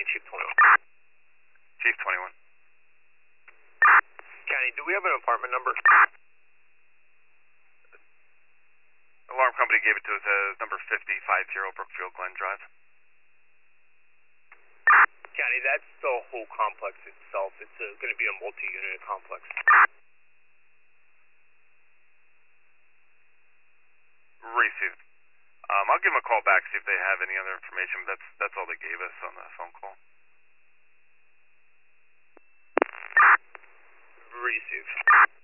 Chief 21. Chief 21. County, do we have an apartment number? Alarm company gave it to us as number 5050 Brookfield Glen Drive. County, that's the whole complex itself. It's going to be a multi-unit complex. Received. I'll give them a call back, see if they have any other information, but that's all they gave us on the phone call. Received.